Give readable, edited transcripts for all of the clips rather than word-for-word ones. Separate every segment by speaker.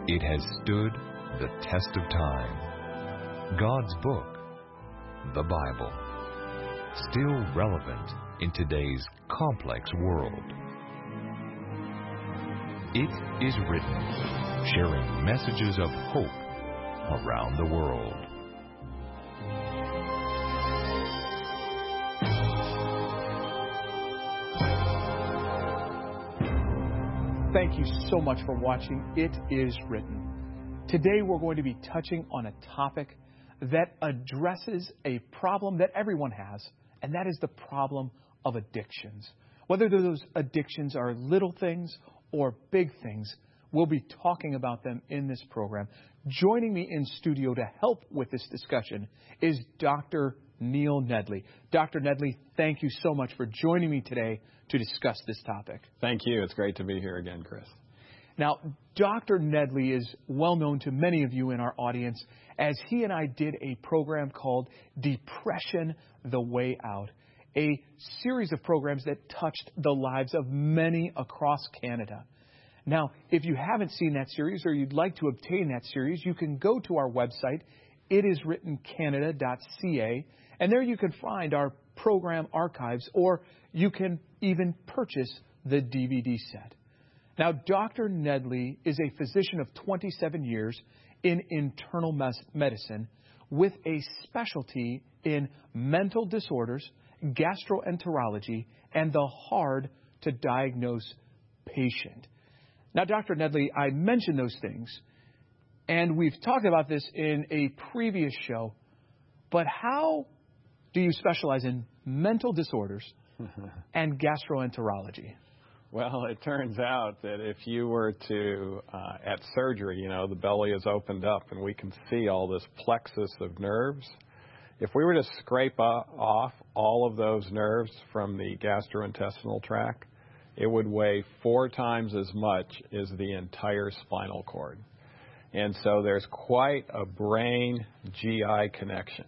Speaker 1: It has stood the test of time. God's book, the Bible, still relevant in today's complex world. It is written, sharing messages of hope around the world.
Speaker 2: Thank you so much for watching It Is Written. Today we're going to be touching on a topic that addresses a problem that everyone has, and that is the problem of addictions. Whether those addictions are little things or big things, we'll be talking about them in this program. Joining me in studio to help with this discussion is Dr. Neil Nedley. Dr. Nedley, thank you so much for joining me today to discuss this topic.
Speaker 3: Thank you. It's great to be here again, Chris.
Speaker 2: Now, Dr. Nedley is well known to many of you in our audience as he and I did a program called Depression: The Way Out, a series of programs that touched the lives of many across Canada. Now, if you haven't seen that series or you'd like to obtain that series, you can go to our website, itiswrittencanada.ca, and there you can find our program archives, or you can even purchase the DVD set. Now, Dr. Nedley is a physician of 27 years in internal medicine with a specialty in mental disorders, gastroenterology, and the hard-to-diagnose patient. Now, Dr. Nedley, I mentioned those things, and we've talked about this in a previous show, but how do you specialize in mental disorders and gastroenterology?
Speaker 3: Well, it turns out that if you were to, at surgery, the belly is opened up and we can see all this plexus of nerves. If we were to scrape off all of those nerves from the gastrointestinal tract, it would weigh 4 times as much as the entire spinal cord. And so there's quite a brain-GI connection.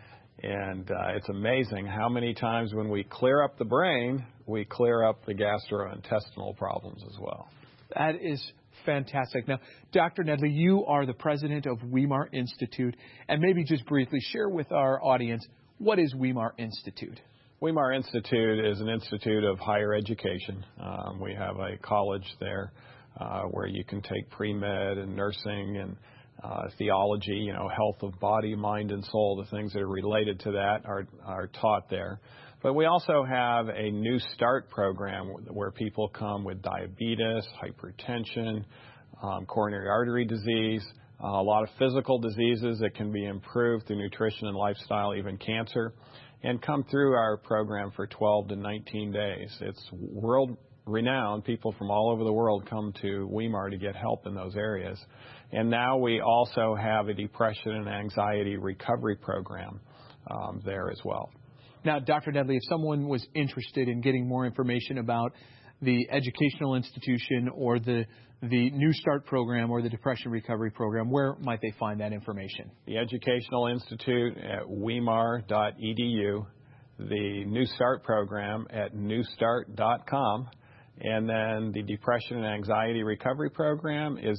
Speaker 3: And it's amazing how many times when we clear up the brain, we clear up the gastrointestinal problems as well.
Speaker 2: That is fantastic. Now, Dr. Nedley, you are the president of Weimar Institute, and maybe just briefly share with our audience, what is Weimar Institute?
Speaker 3: Weimar Institute is an institute of higher education. We have a college there where you can take pre-med and nursing and theology, health of body, mind, and soul. The things that are related to that are taught there. But we also have a New Start program where people come with diabetes, hypertension, coronary artery disease, a lot of physical diseases that can be improved through nutrition and lifestyle, even cancer, and come through our program for 12 to 19 days. It's world-renowned. People from all over the world come to Weimar to get help in those areas. And now we also have a depression and anxiety recovery program there as well.
Speaker 2: Now, Dr. Nedley, if someone was interested in getting more information about the educational institution or the New Start program or the Depression Recovery program, where might they find that information?
Speaker 3: The Educational Institute at weimar.edu, the New Start program at newstart.com, and then the Depression and Anxiety Recovery program is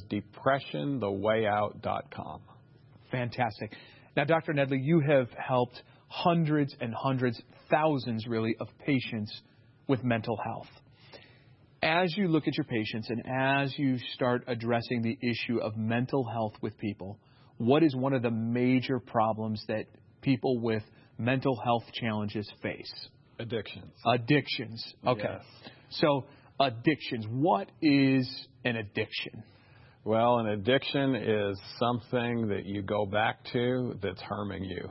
Speaker 3: depressionthewayout.com.
Speaker 2: Fantastic. Now, Dr. Nedley, you have helped hundreds and hundreds, thousands really, of patients with mental health. As you look at your patients and as you start addressing the issue of mental health with people, what is one of the major problems that people with mental health challenges face?
Speaker 3: Addictions.
Speaker 2: Addictions. Okay.
Speaker 3: Yes.
Speaker 2: So, addictions. What is an addiction?
Speaker 3: Well, an addiction is something that you go back to that's harming you.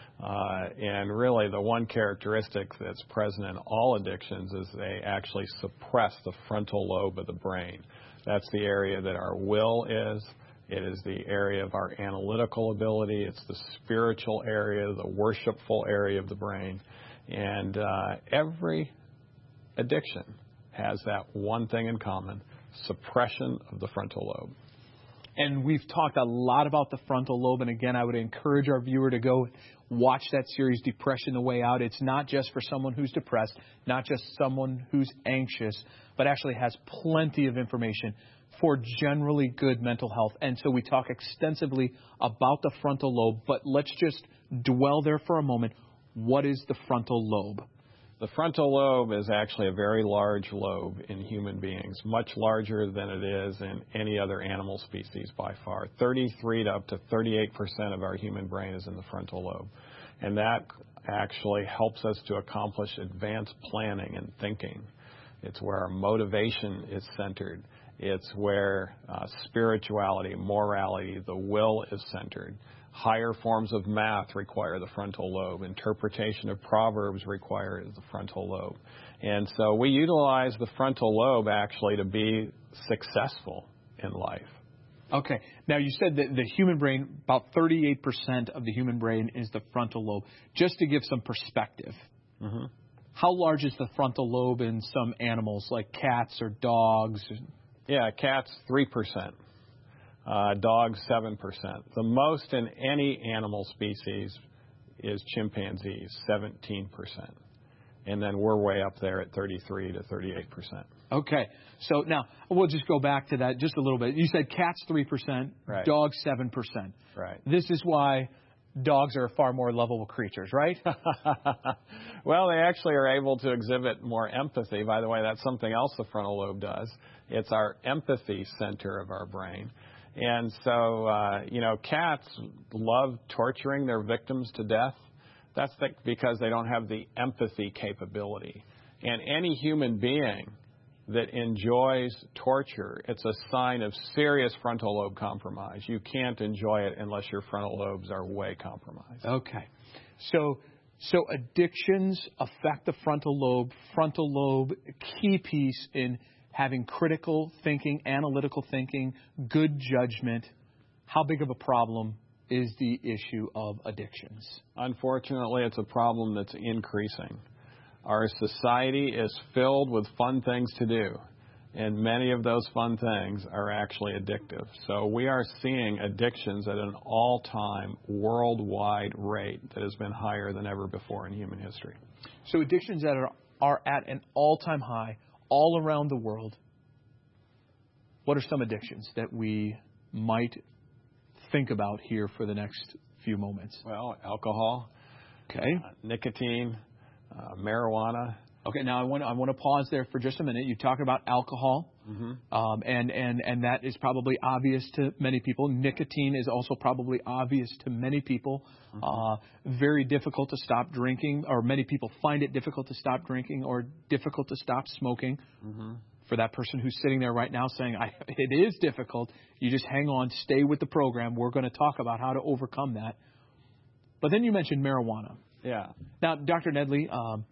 Speaker 3: And really, the one characteristic that's present in all addictions is they actually suppress the frontal lobe of the brain. That's the area that our will is. It is the area of our analytical ability. It's the spiritual area, the worshipful area of the brain. And every addiction has that one thing in common: suppression of the frontal lobe.
Speaker 2: And we've talked a lot about the frontal lobe. And again, I would encourage our viewer to go watch that series, Depression: The Way Out. It's not just for someone who's depressed, not just someone who's anxious, but actually has plenty of information for generally good mental health. And so we talk extensively about the frontal lobe, but let's just dwell there for a moment. What is the frontal lobe?
Speaker 3: The frontal lobe is actually a very large lobe in human beings, much larger than it is in any other animal species by far. 33 to up to 38% of our human brain is in the frontal lobe. And that actually helps us to accomplish advanced planning and thinking. It's where our motivation is centered. It's where spirituality, morality, the will is centered. Higher forms of math require the frontal lobe. Interpretation of proverbs require the frontal lobe. And so we utilize the frontal lobe actually to be successful in life.
Speaker 2: Okay. Now, you said that the human brain, about 38% of the human brain is the frontal lobe. Just to give some perspective, how large is the frontal lobe in some animals, like cats or dogs?
Speaker 3: Yeah, cats, 3%. Dogs, 7%. The most in any animal species is chimpanzees, 17%. And then we're way up there at 33 to 38%.
Speaker 2: Okay. So now we'll just go back to that just a little bit. You said cats 3%,
Speaker 3: right.
Speaker 2: Dogs 7%.
Speaker 3: Right.
Speaker 2: This is why dogs are far more lovable creatures, right?
Speaker 3: Well, they actually are able to exhibit more empathy. By the way, that's something else the frontal lobe does. It's our empathy center of our brain. And so, cats love torturing their victims to death. That's because they don't have the empathy capability. And any human being that enjoys torture, it's a sign of serious frontal lobe compromise. You can't enjoy it unless your frontal lobes are way compromised.
Speaker 2: Okay. So addictions affect the frontal lobe. Frontal lobe, key piece in having critical thinking, analytical thinking, good judgment. How big of a problem is the issue of addictions?
Speaker 3: Unfortunately, it's a problem that's increasing. Our society is filled with fun things to do, and many of those fun things are actually addictive. So we are seeing addictions at an all-time worldwide rate that has been higher than ever before in human history.
Speaker 2: So addictions that are at an all-time high all around the world. What are some addictions that we might think about here for the next few moments?
Speaker 3: Well, alcohol, nicotine, marijuana.
Speaker 2: Okay, now I want to pause there for just a minute. You talk about alcohol, and that is probably obvious to many people. Nicotine is also probably obvious to many people. Very difficult to stop drinking, or many people find it difficult to stop drinking or difficult to stop smoking. For that person who's sitting there right now saying, it is difficult, you just hang on, stay with the program. We're going to talk about how to overcome that. But then you mentioned marijuana.
Speaker 3: Yeah.
Speaker 2: Now, Dr. Nedley,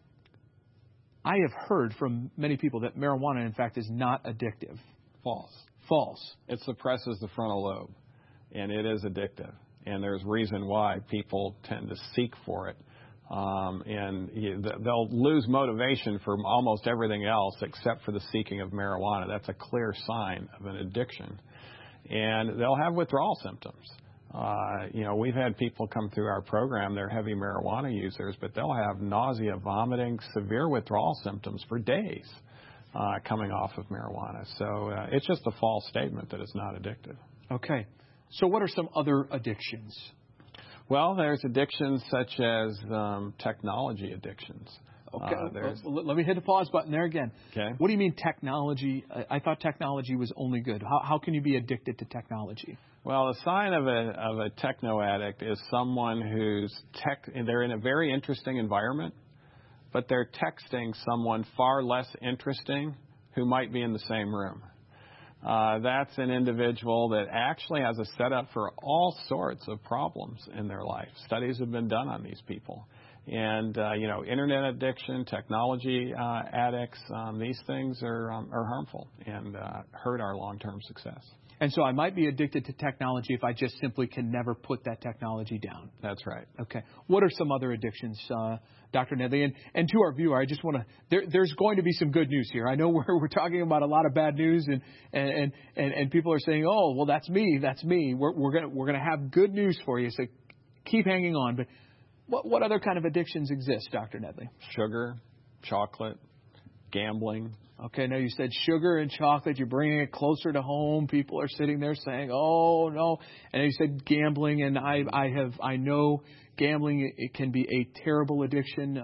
Speaker 2: I have heard from many people that marijuana, in fact, is not addictive. False.
Speaker 3: It suppresses the frontal lobe, and it is addictive. And there's reason why people tend to seek for it. And they'll lose motivation for almost everything else except for the seeking of marijuana. That's a clear sign of an addiction. And they'll have withdrawal symptoms. We've had people come through our program, they're heavy marijuana users, but they'll have nausea, vomiting, severe withdrawal symptoms for days coming off of marijuana. So it's just a false statement that it's not addictive.
Speaker 2: Okay. So what are some other addictions?
Speaker 3: Well, there's addictions such as technology addictions.
Speaker 2: Okay. Let me hit the pause button there again.
Speaker 3: Okay.
Speaker 2: What do you mean technology? I thought technology was only good. How can you be addicted to technology?
Speaker 3: Well, a sign of a techno addict is someone they're in a very interesting environment, but they're texting someone far less interesting who might be in the same room. That's an individual that actually has a setup for all sorts of problems in their life. Studies have been done on these people. And, internet addiction, technology addicts, these things are harmful and hurt our long-term success.
Speaker 2: And so I might be addicted to technology if I just simply can never put that technology down.
Speaker 3: That's right. Okay.
Speaker 2: What are some other addictions, Dr. Nedley? And to our viewer, I just want to, there's going to be some good news here. I know we're talking about a lot of bad news and people are saying, oh, well, that's me. We're going to have good news for you. So keep hanging on. But what other kind of addictions exist, Dr. Nedley?
Speaker 3: Sugar, chocolate, gambling,
Speaker 2: Okay, now you said sugar and chocolate. You're bringing it closer to home. People are sitting there saying, "Oh no!" And you said gambling, and I know gambling. It can be a terrible addiction.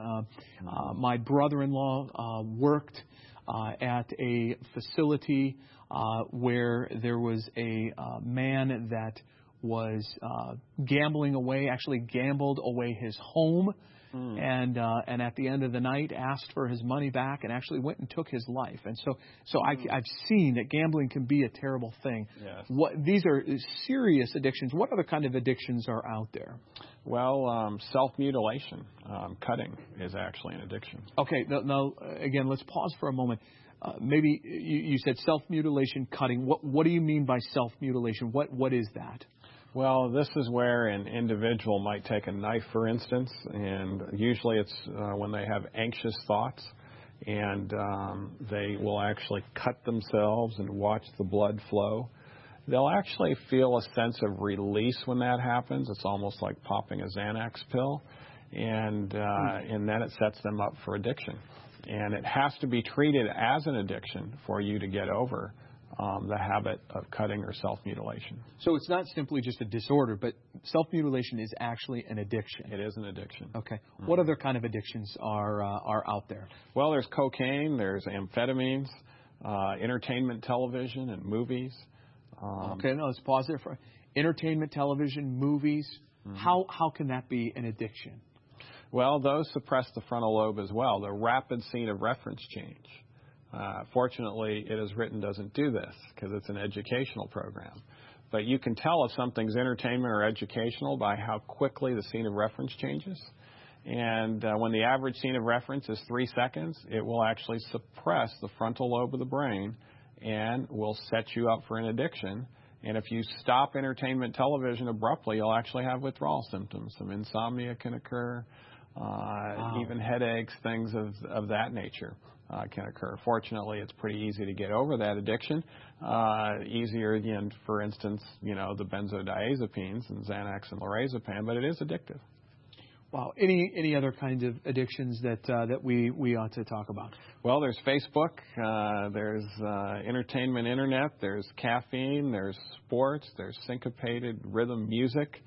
Speaker 2: My brother-in-law worked at a facility where there was a man that was gambling away, actually gambled away his home. And at the end of the night asked for his money back and actually went and took his life. And so I've seen that gambling can be a terrible thing.
Speaker 3: Yes.
Speaker 2: These are serious addictions. What other kind of addictions are out there?
Speaker 3: Well, self-mutilation, cutting is actually an addiction.
Speaker 2: Okay, now again, let's pause for a moment. Maybe you said self-mutilation, cutting. What do you mean by self-mutilation? What is that?
Speaker 3: Well, this is where an individual might take a knife, for instance, and usually it's when they have anxious thoughts, and they will actually cut themselves and watch the blood flow. They'll actually feel a sense of release when that happens. It's almost like popping a Xanax pill, and then it sets them up for addiction. And it has to be treated as an addiction for you to get over the habit of cutting or self-mutilation.
Speaker 2: So it's not simply just a disorder, but self-mutilation is actually an addiction.
Speaker 3: It is an addiction.
Speaker 2: Okay. Mm-hmm. What other kind of addictions are out there?
Speaker 3: Well, there's cocaine, there's amphetamines, entertainment television and movies.
Speaker 2: Okay, let's pause there for entertainment television, movies. Mm-hmm. How can that be an addiction?
Speaker 3: Well, those suppress the frontal lobe as well, the rapid scene of reference change. Fortunately, It Is Written doesn't do this because it's an educational program. But you can tell if something's entertainment or educational by how quickly the scene of reference changes. And when the average scene of reference is 3 seconds, it will actually suppress the frontal lobe of the brain and will set you up for an addiction. And if you stop entertainment television abruptly, you'll actually have withdrawal symptoms. Some insomnia can occur, even headaches, things of that nature. Can occur. Fortunately, it's pretty easy to get over that addiction. Easier than, for instance, the benzodiazepines and Xanax and lorazepam, but it is addictive.
Speaker 2: Wow. Any other kinds of addictions that we ought to talk about?
Speaker 3: Well, there's Facebook, there's entertainment internet, there's caffeine, there's sports, there's syncopated rhythm music.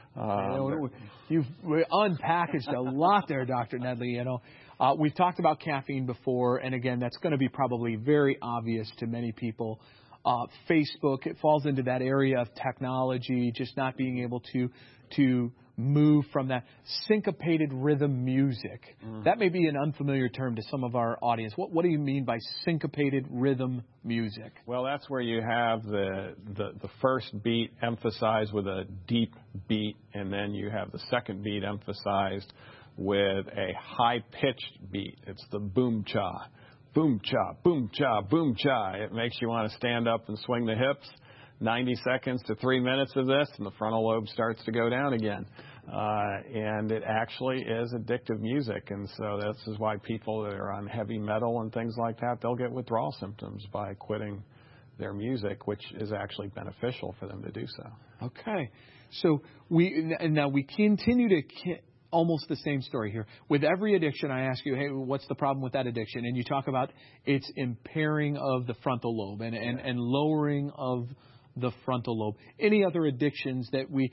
Speaker 2: You've unpackaged a lot there, Dr. Nedley. We've talked about caffeine before, and again, that's going to be probably very obvious to many people. Facebook, it falls into that area of technology, just not being able to move from that syncopated rhythm music. That may be an unfamiliar term to some of our audience. What do you mean by syncopated rhythm music?
Speaker 3: Well, that's where you have the first beat emphasized with a deep beat, and then you have the second beat emphasized with a high-pitched beat. It's the boom-cha, boom-cha, boom-cha, boom-cha. It makes you want to stand up and swing the hips. 90 seconds to 3 minutes of this, and the frontal lobe starts to go down again. And it actually is addictive music, and so this is why people that are on heavy metal and things like that, they'll get withdrawal symptoms by quitting their music, which is actually beneficial for them to do so.
Speaker 2: Okay. So we continue to... Almost the same story here. With every addiction, I ask you, hey, what's the problem with that addiction? And you talk about its impairing of the frontal lobe and lowering of the frontal lobe. Any other addictions that we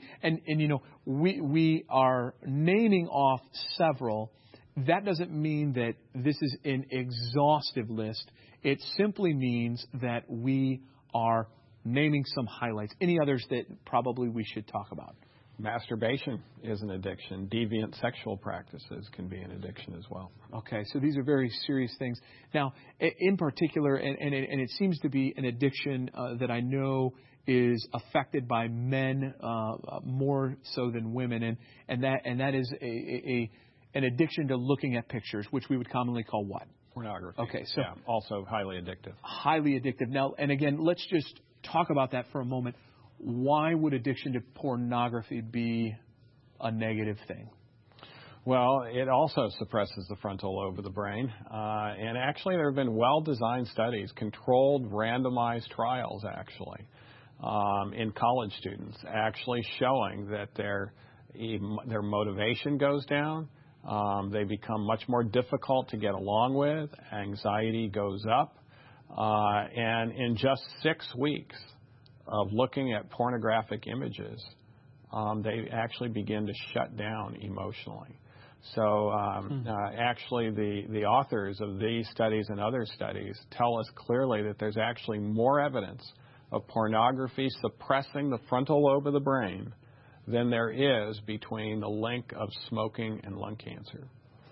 Speaker 2: are naming off several. That doesn't mean that this is an exhaustive list. It simply means that we are naming some highlights. Any others that probably we should talk about?
Speaker 3: Masturbation is an addiction. Deviant sexual practices can be an addiction as well.
Speaker 2: Okay, so these are very serious things. Now, in particular, and it seems to be an addiction that I know is affected by men more so than women, and that is an addiction to looking at pictures, which we would commonly call what?
Speaker 3: Pornography.
Speaker 2: Okay, so
Speaker 3: yeah, also highly addictive.
Speaker 2: Highly addictive. Now, and again, let's just talk about that for a moment. Why would addiction to pornography be a negative thing?
Speaker 3: Well, it also suppresses the frontal lobe of the brain. And actually, there have been well-designed studies, controlled randomized trials, actually, in college students, actually showing that their motivation goes down. They become much more difficult to get along with. Anxiety goes up. And in just 6 weeks of looking at pornographic images, they actually begin to shut down emotionally. So actually the authors of these studies and other studies tell us clearly that there's actually more evidence of pornography suppressing the frontal lobe of the brain than there is between the link of smoking and lung cancer.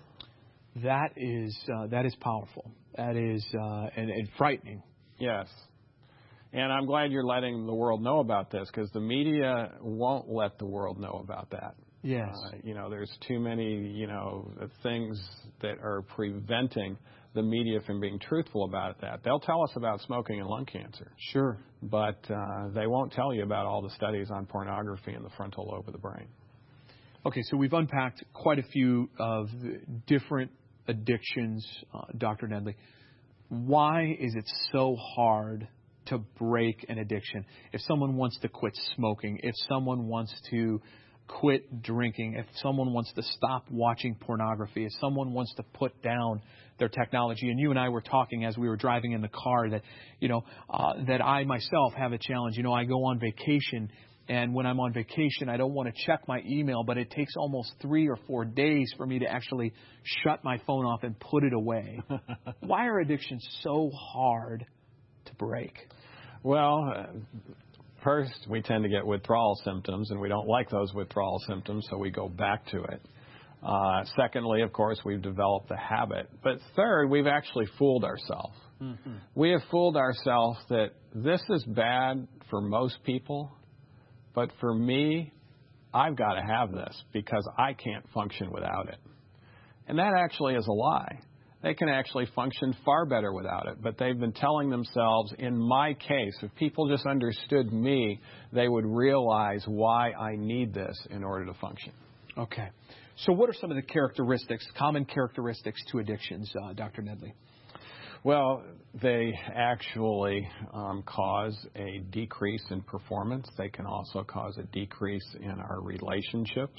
Speaker 2: That is powerful. That is and frightening.
Speaker 3: Yes. And I'm glad you're letting the world know about this, because the media won't let the world know about that.
Speaker 2: Yes.
Speaker 3: There's too many, things that are preventing the media from being truthful about that. They'll tell us about smoking and lung cancer.
Speaker 2: Sure.
Speaker 3: But they won't tell you about all the studies on pornography in the frontal lobe of the brain.
Speaker 2: Okay, so we've unpacked quite a few of the different addictions, Dr. Nedley. Why is it so hard to break an addiction? If someone wants to quit smoking, if someone wants to quit drinking, if someone wants to stop watching pornography, if someone wants to put down their technology, and you and I were talking as we were driving in the car that, that I myself have a challenge. I go on vacation, and when I'm on vacation, I don't want to check my email, but it takes almost 3 or 4 days for me to actually shut my phone off and put it away. Why are addictions so hard to break?
Speaker 3: Well, first, we tend to get withdrawal symptoms, and we don't like those withdrawal symptoms, so we go back to it. Secondly, of course, we've developed the habit. But third, we've actually fooled ourselves. Mm-hmm. We have fooled ourselves that this is bad for most people, but for me, I've got to have this because I can't function without it. And that actually is a lie. They can actually function far better without it. But they've been telling themselves, in my case, if people just understood me, they would realize why I need this in order to function.
Speaker 2: Okay. So what are some of the characteristics, common characteristics to addictions, Dr. Nedley?
Speaker 3: Well, they actually cause a decrease in performance. They can also cause a decrease in our relationships.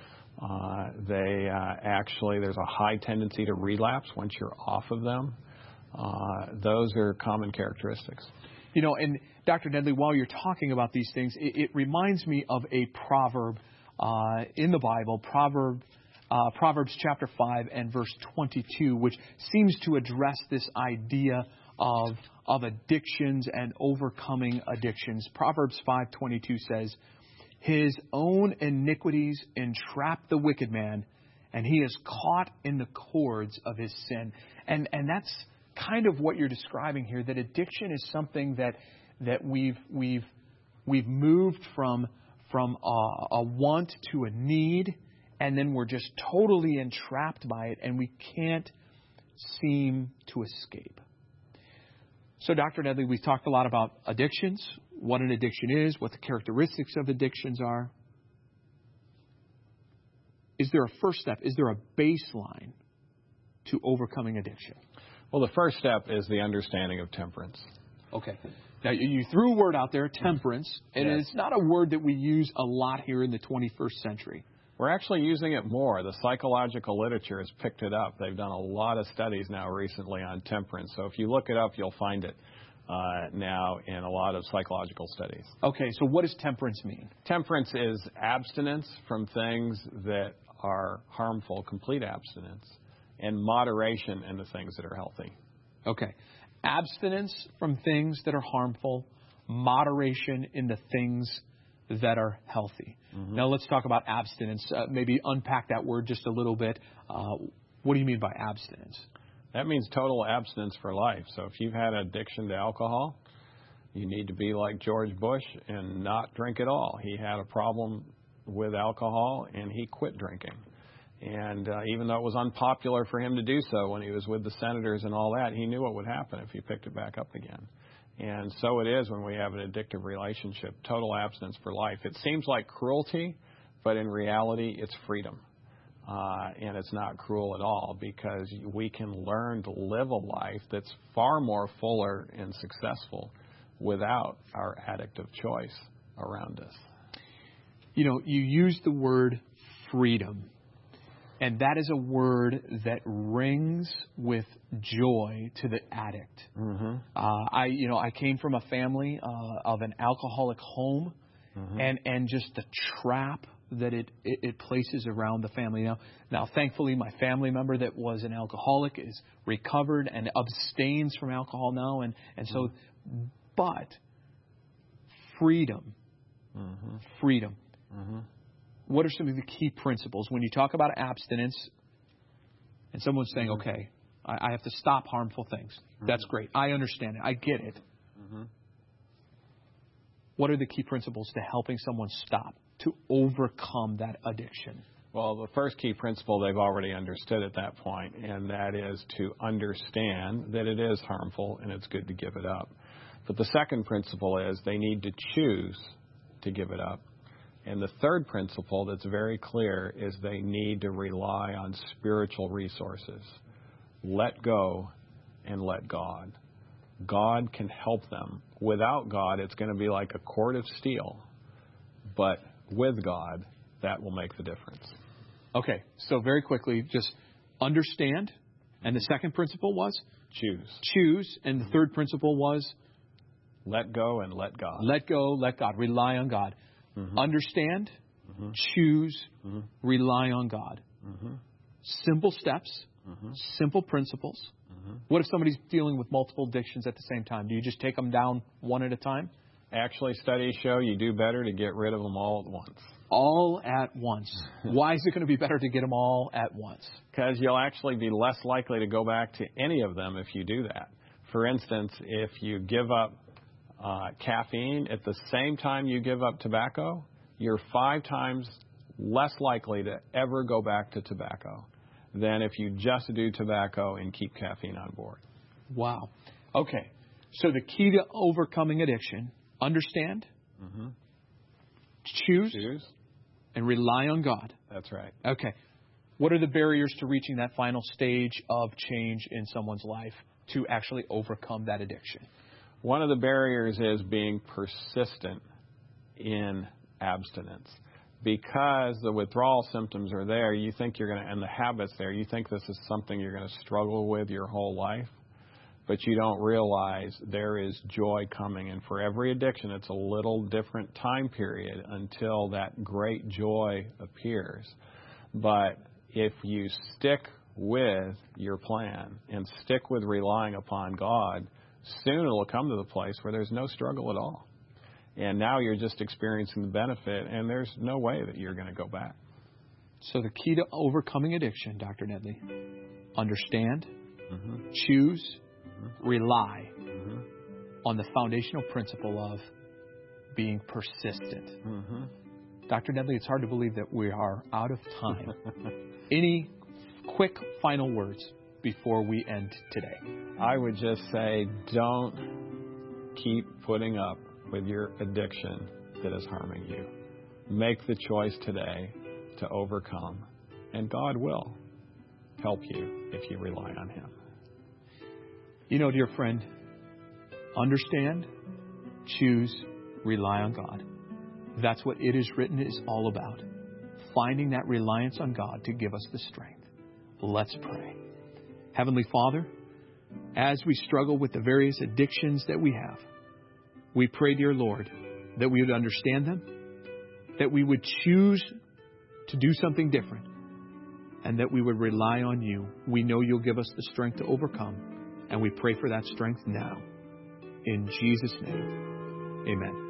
Speaker 3: There's a high tendency to relapse once you're off of them. Those are common characteristics.
Speaker 2: And Dr. Nedley, while you're talking about these things, it reminds me of a proverb in the Bible, Proverbs chapter 5 and verse 22, which seems to address this idea of addictions and overcoming addictions. Proverbs 5:22 says, "His own iniquities entrap the wicked man, and he is caught in the cords of his sin." And that's kind of what you're describing here, that addiction is something that we've moved from a want to a need, and then we're just totally entrapped by it, and we can't seem to escape. So, Dr. Nedley, we've talked a lot about addictions, what an addiction is, what the characteristics of addictions are. Is there a first step? Is there a baseline to overcoming addiction?
Speaker 3: Well, the first step is the understanding of temperance.
Speaker 2: Okay. Now, you threw a word out there, temperance, and
Speaker 3: Yes.
Speaker 2: It's not a word that we use a lot here in the 21st century.
Speaker 3: We're actually using it more. The psychological literature has picked it up. They've done a lot of studies now recently on temperance. So if you look it up, you'll find it now in a lot of psychological studies.
Speaker 2: Okay, so what does temperance mean?
Speaker 3: Temperance is abstinence from things that are harmful, complete abstinence, and moderation in the things that are healthy.
Speaker 2: Okay. Abstinence from things that are harmful, moderation in the things that are healthy. Mm-hmm. Now let's talk about abstinence. Maybe unpack that word just a little bit. What do you mean by abstinence?
Speaker 3: That means total abstinence for life. So if you've had addiction to alcohol, you need to be like George Bush and not drink at all. He had a problem with alcohol and he quit drinking. And even though it was unpopular for him to do so when he was with the senators and all that, he knew what would happen if he picked it back up again. And so it is when we have an addictive relationship, total abstinence for life. It seems like cruelty, but in reality, it's freedom. And it's not cruel at all because we can learn to live a life that's far more fuller and successful without our addictive choice around us.
Speaker 2: You know, you use the word freedom. And that is a word that rings with joy to the addict.
Speaker 3: Mm-hmm.
Speaker 2: I came from a family of an alcoholic home, and just the trap that it places around the family. Now, thankfully, my family member that was an alcoholic is recovered and abstains from alcohol now, and so, but freedom. What are some of the key principles when you talk about abstinence and someone's saying, okay, I have to stop harmful things? That's great. I understand it. I get it. What are the key principles to helping someone stop, to overcome that addiction?
Speaker 3: Well, the first key principle they've already understood at that point, and that is to understand that it is harmful and it's good to give it up. But the second principle is they need to choose to give it up. And the third principle that's very clear is they need to rely on spiritual resources. Let go and let God. God can help them. Without God, it's going to be like a cord of steel. But with God, that will make the difference.
Speaker 2: Okay, so very quickly, just understand. And the second principle was?
Speaker 3: Choose.
Speaker 2: Choose. And the third principle was?
Speaker 3: Let go and let God.
Speaker 2: Let go, let God. Rely on God. Understand, choose, rely on God. Simple steps, simple principles. What if somebody's dealing with multiple addictions at the same time? Do you just take them down one at a time?
Speaker 3: Actually, studies show you do better to get rid of them all at once.
Speaker 2: All at once. Why is it going to be better to get them all at once?
Speaker 3: Because you'll actually be less likely to go back to any of them if you do that. For instance, if you give up caffeine at the same time you give up tobacco, you're 5 times less likely to ever go back to tobacco than if you just do tobacco and keep caffeine on board.
Speaker 2: Wow. Okay. So the key to overcoming addiction, understand, choose, and rely on God.
Speaker 3: That's right.
Speaker 2: Okay. What are the barriers to reaching that final stage of change in someone's life to actually overcome that addiction?
Speaker 3: One of the barriers is being persistent in abstinence. Because the withdrawal symptoms are there, you think you're going to, and the habits there, you think this is something you're going to struggle with your whole life. But you don't realize there is joy coming. And for every addiction, it's a little different time period until that great joy appears. But if you stick with your plan and stick with relying upon God, soon it'll come to the place where there's no struggle at all. And now you're just experiencing the benefit, and there's no way that you're going to go back.
Speaker 2: So the key to overcoming addiction, Dr. Nedley, understand, choose, rely on the foundational principle of being persistent. Dr. Nedley, it's hard to believe that we are out of time. Any quick final words before we end today?
Speaker 3: I would just say, don't keep putting up with your addiction that is harming you. Make the choice today to overcome, and God will help you if you rely on Him.
Speaker 2: You know, dear friend, understand, choose, rely on God. That's what It Is Written is all about. Finding that reliance on God to give us the strength. Let's pray. Heavenly Father, as we struggle with the various addictions that we have, we pray, dear Lord, that we would understand them, that we would choose to do something different, and that we would rely on You. We know You'll give us the strength to overcome, and we pray for that strength now. In Jesus' name, amen.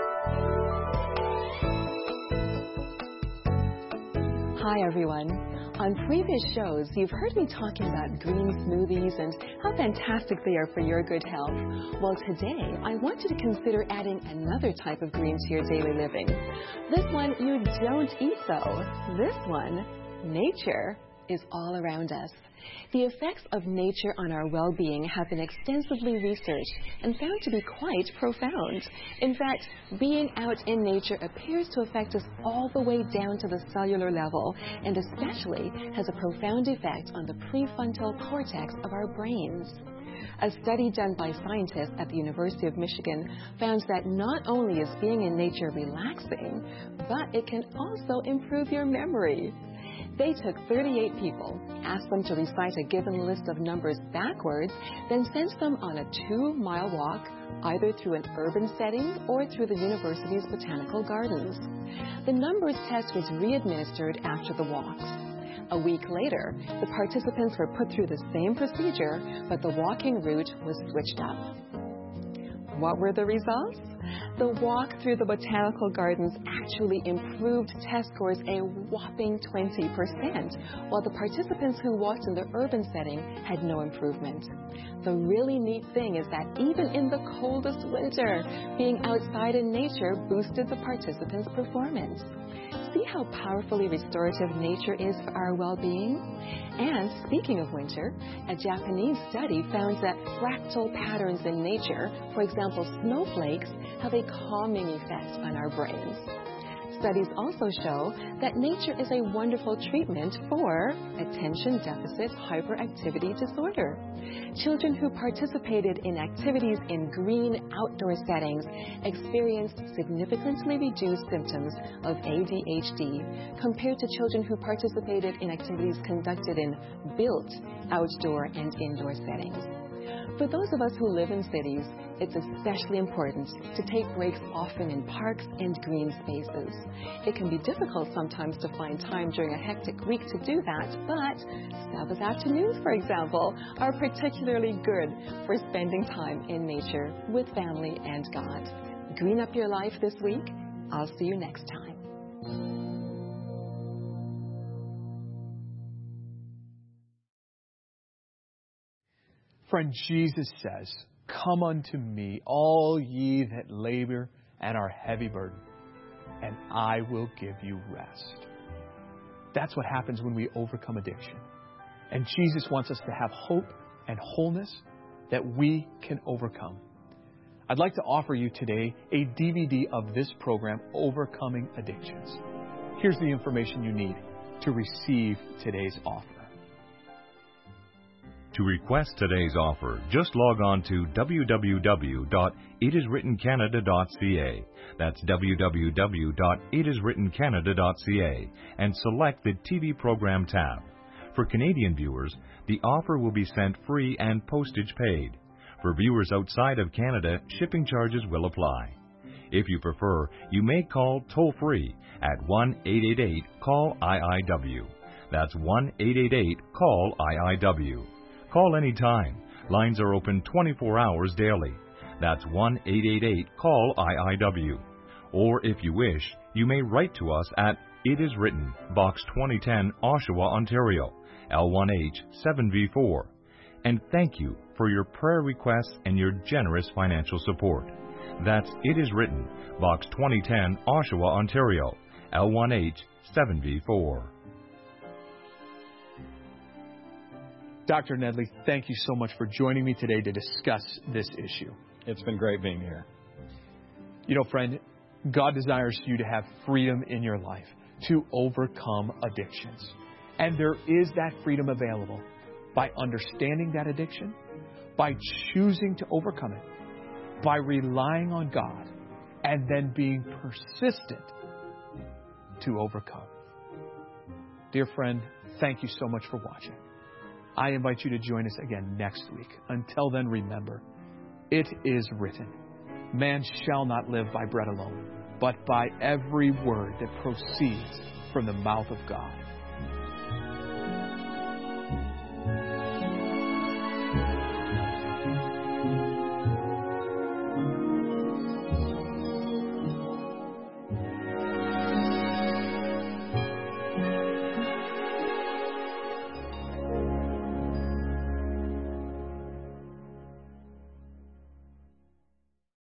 Speaker 4: Hi, everyone. On previous shows, you've heard me talking about green smoothies and how fantastic they are for your good health. Well, today, I want you to consider adding another type of green to your daily living. This one you don't eat, though. This one, nature, is all around us. The effects of nature on our well-being have been extensively researched and found to be quite profound. In fact, being out in nature appears to affect us all the way down to the cellular level, and especially has a profound effect on the prefrontal cortex of our brains. A study done by scientists at the University of Michigan found that not only is being in nature relaxing, but it can also improve your memory. They took 38 people, asked them to recite a given list of numbers backwards, then sent them on a 2-mile walk, either through an urban setting or through the university's botanical gardens. The numbers test was re-administered after the walks. A week later, the participants were put through the same procedure, but the walking route was switched up. What were the results? The walk through the botanical gardens actually improved test scores a whopping 20%, while the participants who walked in the urban setting had no improvement. The really neat thing is that even in the coldest winter, being outside in nature boosted the participants' performance. See how powerfully restorative nature is for our well-being? And speaking of winter, a Japanese study found that fractal patterns in nature, for example snowflakes, have a calming effect on our brains. Studies also show that nature is a wonderful treatment for attention deficit hyperactivity disorder. Children who participated in activities in green outdoor settings experienced significantly reduced symptoms of ADHD compared to children who participated in activities conducted in built outdoor and indoor settings. For those of us who live in cities, it's especially important to take breaks often in parks and green spaces. It can be difficult sometimes to find time during a hectic week to do that, but Sabbath afternoons, for example, are particularly good for spending time in nature with family and God. Green up your life this week. I'll see you next time.
Speaker 2: Friend, Jesus says, "Come unto me, all ye that labor and are heavy burdened, and I will give you rest." That's what happens when we overcome addiction. And Jesus wants us to have hope and wholeness that we can overcome. I'd like to offer you today a DVD of this program, Overcoming Addictions. Here's the information you need to receive today's offer.
Speaker 1: To request today's offer, just log on to www.itiswrittencanada.ca. That's www.itiswrittencanada.ca and select the TV program tab. For Canadian viewers, the offer will be sent free and postage paid. For viewers outside of Canada, shipping charges will apply. If you prefer, you may call toll-free at 1-888-CALL-IIW. That's 1-888-CALL-IIW. Call anytime. Lines are open 24 hours daily. That's 1-888-CALL-IIW. Or if you wish, you may write to us at It Is Written, Box 2010, Oshawa, Ontario, L1H 7V4. And thank you for your prayer requests and your generous financial support. That's It Is Written, Box 2010, Oshawa, Ontario, L1H 7V4.
Speaker 2: Dr. Nedley, thank you so much for joining me today to discuss this issue.
Speaker 3: It's been great being here.
Speaker 2: You know, friend, God desires you to have freedom in your life to overcome addictions. And there is that freedom available by understanding that addiction, by choosing to overcome it, by relying on God, and then being persistent to overcome. Dear friend, thank you so much for watching. I invite you to join us again next week. Until then, remember, it is written, man shall not live by bread alone, but by every word that proceeds from the mouth of God.